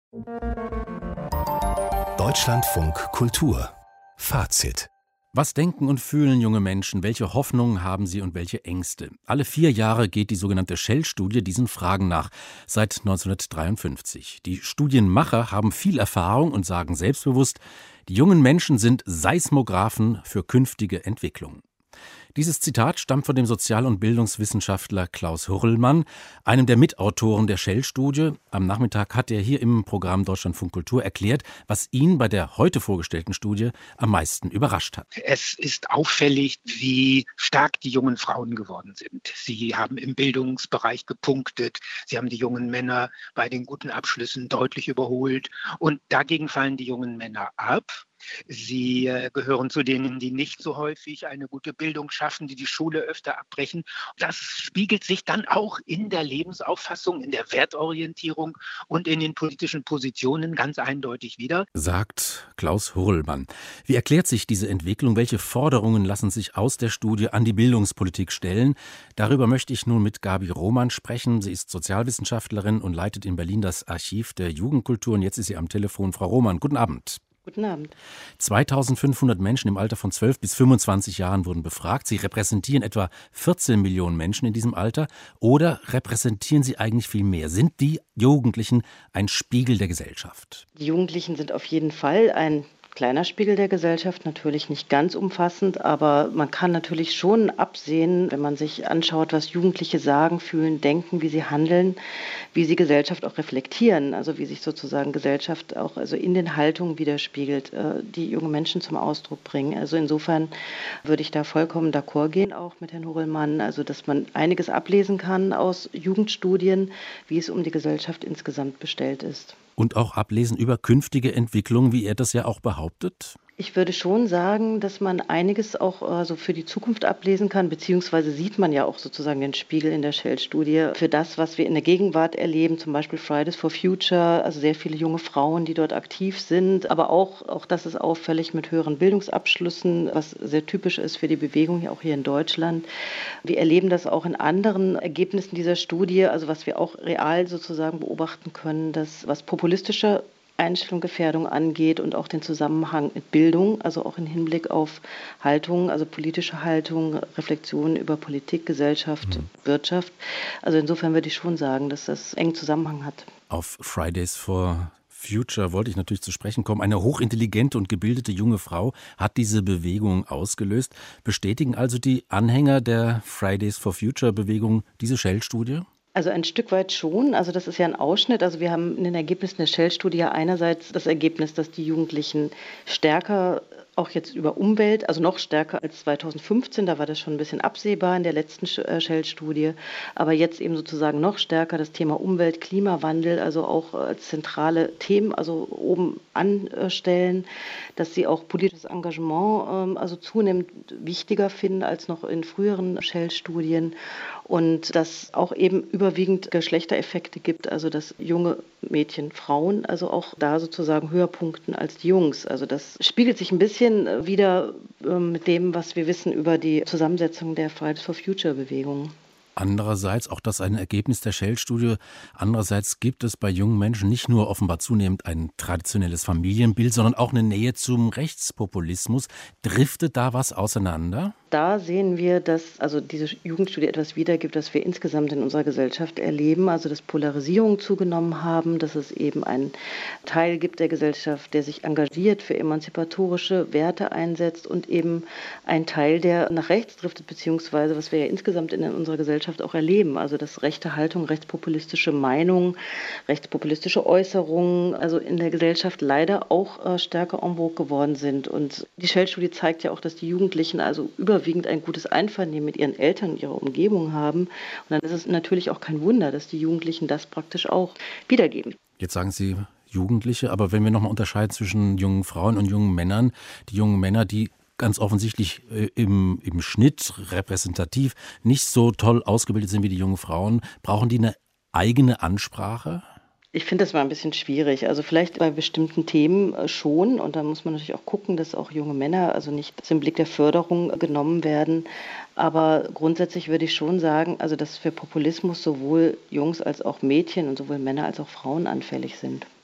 Deutschlandfunk Kultur Fazit. Was denken und fühlen junge Menschen? Welche Hoffnungen haben sie und welche Ängste? Alle 4 Jahre geht die sogenannte Shell-Studie diesen Fragen nach, seit 1953. Die Studienmacher haben viel Erfahrung und sagen selbstbewusst, die jungen Menschen sind Seismographen für künftige Entwicklung. Dieses Zitat stammt von dem Sozial- und Bildungswissenschaftler Klaus Hurlmann, einem der Mitautoren der Shell-Studie. Am Nachmittag hat er hier im Programm Deutschlandfunk Kultur erklärt, was ihn bei der heute vorgestellten Studie am meisten überrascht hat. Es ist auffällig, wie stark die jungen Frauen geworden sind. Sie haben im Bildungsbereich gepunktet. Sie haben die jungen Männer bei den guten Abschlüssen deutlich überholt. Und dagegen fallen die jungen Männer ab. Sie gehören zu denen, die nicht so häufig eine gute Bildung schaffen, die die Schule öfter abbrechen. Das spiegelt sich dann auch in der Lebensauffassung, in der Wertorientierung und in den politischen Positionen ganz eindeutig wider, sagt Klaus Hurlmann. Wie erklärt sich diese Entwicklung? Welche Forderungen lassen sich aus der Studie an die Bildungspolitik stellen? Darüber möchte ich nun mit Gabi Roman sprechen. Sie ist Sozialwissenschaftlerin und leitet in Berlin das Archiv der Jugendkultur. Und jetzt ist sie am Telefon. Frau Roman, guten Abend. Guten Abend. 2500 Menschen im Alter von 12 bis 25 Jahren wurden befragt. Sie repräsentieren etwa 14 Millionen Menschen in diesem Alter. Oder repräsentieren sie eigentlich viel mehr? Sind die Jugendlichen ein Spiegel der Gesellschaft? Die Jugendlichen sind auf jeden Fall ein kleiner Spiegel der Gesellschaft, natürlich nicht ganz umfassend, aber man kann natürlich schon absehen, wenn man sich anschaut, was Jugendliche sagen, fühlen, denken, wie sie handeln, wie sie Gesellschaft auch reflektieren, also wie sich sozusagen Gesellschaft auch also in den Haltungen widerspiegelt, die junge Menschen zum Ausdruck bringen. Also insofern würde ich da vollkommen d'accord gehen, auch mit Herrn Hurlmann, also dass man einiges ablesen kann aus Jugendstudien, wie es um die Gesellschaft insgesamt bestellt ist. Und auch ablesen über künftige Entwicklungen, wie er das ja auch behauptet? Ich würde schon sagen, dass man einiges auch so für die Zukunft ablesen kann, beziehungsweise sieht man ja auch sozusagen den Spiegel in der Shell-Studie für das, was wir in der Gegenwart erleben, zum Beispiel Fridays for Future, also sehr viele junge Frauen, die dort aktiv sind, aber auch das ist auffällig mit höheren Bildungsabschlüssen, was sehr typisch ist für die Bewegung, auch hier in Deutschland. Wir erleben das auch in anderen Ergebnissen dieser Studie, also was wir auch real sozusagen beobachten können, dass was populistische Einstellung, Gefährdung angeht und auch den Zusammenhang mit Bildung, also auch im Hinblick auf Haltung, also politische Haltung, Reflexion über Politik, Gesellschaft, Wirtschaft. Also insofern würde ich schon sagen, dass das engen Zusammenhang hat. Auf Fridays for Future wollte ich natürlich zu sprechen kommen. Eine hochintelligente und gebildete junge Frau hat diese Bewegung ausgelöst. Bestätigen also die Anhänger der Fridays for Future Bewegung diese Shell-Studie? Also ein Stück weit schon. Also das ist ja ein Ausschnitt. Also wir haben in den Ergebnissen der Shell-Studie ja einerseits das Ergebnis, dass die Jugendlichen stärker auch jetzt über Umwelt, also noch stärker als 2015, da war das schon ein bisschen absehbar in der letzten Shell-Studie, aber jetzt eben sozusagen noch stärker das Thema Umwelt, Klimawandel, also auch als zentrale Themen, also oben anstellen, dass sie auch politisches Engagement also zunehmend wichtiger finden als noch in früheren Shell-Studien und dass auch eben überwiegend Geschlechtereffekte gibt, also dass junge Mädchen, Frauen, also auch da sozusagen höher punkten als die Jungs. Also das spiegelt sich ein bisschen wieder mit dem, was wir wissen über die Zusammensetzung der Fridays for Future Bewegung. Andererseits, auch das ein Ergebnis der Shell-Studie, andererseits gibt es bei jungen Menschen nicht nur offenbar zunehmend ein traditionelles Familienbild, sondern auch eine Nähe zum Rechtspopulismus. Driftet da was auseinander? Da sehen wir, dass also diese Jugendstudie etwas wiedergibt, das wir insgesamt in unserer Gesellschaft erleben, also dass Polarisierungen zugenommen haben, dass es eben einen Teil gibt der Gesellschaft, der sich engagiert, für emanzipatorische Werte einsetzt und eben ein Teil, der nach rechts driftet, beziehungsweise was wir ja insgesamt in unserer Gesellschaft auch erleben, also dass rechte Haltung, rechtspopulistische Meinungen, rechtspopulistische Äußerungen, also in der Gesellschaft leider auch stärker en vogue geworden sind. Und die Shell-Studie zeigt ja auch, dass die Jugendlichen also überwiegend ein gutes Einvernehmen mit ihren Eltern und ihrer Umgebung haben. Und dann ist es natürlich auch kein Wunder, dass die Jugendlichen das praktisch auch wiedergeben. Jetzt sagen Sie Jugendliche, aber wenn wir nochmal unterscheiden zwischen jungen Frauen und jungen Männern, die jungen Männer, die ganz offensichtlich im Schnitt repräsentativ nicht so toll ausgebildet sind wie die jungen Frauen, brauchen die eine eigene Ansprache? Ich finde das mal ein bisschen schwierig. Also vielleicht bei bestimmten Themen schon. Und da muss man natürlich auch gucken, dass auch junge Männer also nicht im Blick der Förderung genommen werden. Aber grundsätzlich würde ich schon sagen, also dass für Populismus sowohl Jungs als auch Mädchen und sowohl Männer als auch Frauen anfällig sind.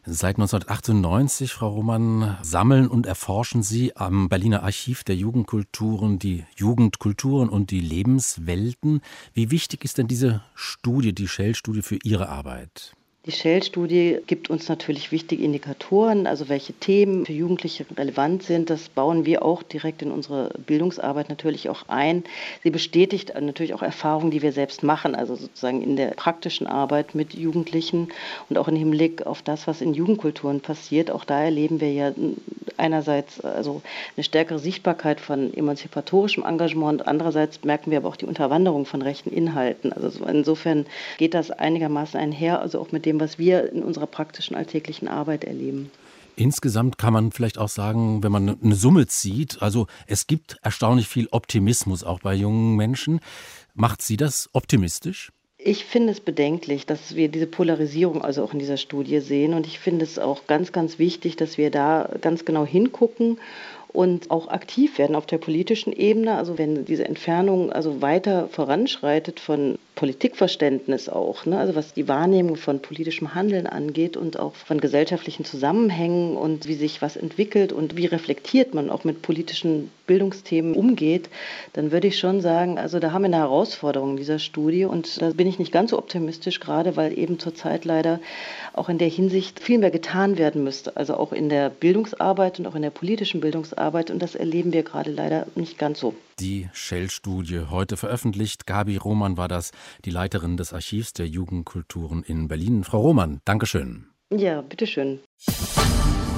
Seit 1998, Frau Roman, sammeln und erforschen Sie am Berliner Archiv der Jugendkulturen die Jugendkulturen und die Lebenswelten. Wie wichtig ist denn diese Studie, die Schell-Studie, für Ihre Arbeit? Die Schell-Studie gibt uns natürlich wichtige Indikatoren, also welche Themen für Jugendliche relevant sind. Das bauen wir auch direkt in unsere Bildungsarbeit natürlich auch ein. Sie bestätigt natürlich auch Erfahrungen, die wir selbst machen, also sozusagen in der praktischen Arbeit mit Jugendlichen und auch im Hinblick auf das, was in Jugendkulturen passiert. Auch da erleben wir ja einerseits also eine stärkere Sichtbarkeit von emanzipatorischem Engagement und andererseits merken wir aber auch die Unterwanderung von rechten Inhalten. Also insofern geht das einigermaßen einher, also auch mit dem, was wir in unserer praktischen alltäglichen Arbeit erleben. Insgesamt kann man vielleicht auch sagen, wenn man eine Summe zieht, also es gibt erstaunlich viel Optimismus auch bei jungen Menschen. Macht Sie das optimistisch? Ich finde es bedenklich, dass wir diese Polarisierung also auch in dieser Studie sehen. Und ich finde es auch ganz, ganz wichtig, dass wir da ganz genau hingucken und auch aktiv werden auf der politischen Ebene. Also wenn diese Entfernung also weiter voranschreitet von Politikverständnis auch, ne? Also was die Wahrnehmung von politischem Handeln angeht und auch von gesellschaftlichen Zusammenhängen und wie sich was entwickelt und wie reflektiert man auch mit politischen Bildungsthemen umgeht, dann würde ich schon sagen, also da haben wir eine Herausforderung in dieser Studie und da bin ich nicht ganz so optimistisch, gerade weil eben zurzeit leider auch in der Hinsicht viel mehr getan werden müsste, also auch in der Bildungsarbeit und auch in der politischen Bildungsarbeit und das erleben wir gerade leider nicht ganz so. Die Schell-Studie heute veröffentlicht. Gabi Roman war das, die Leiterin des Archivs der Jugendkulturen in Berlin. Frau Roman, Dankeschön. Ja, bitteschön.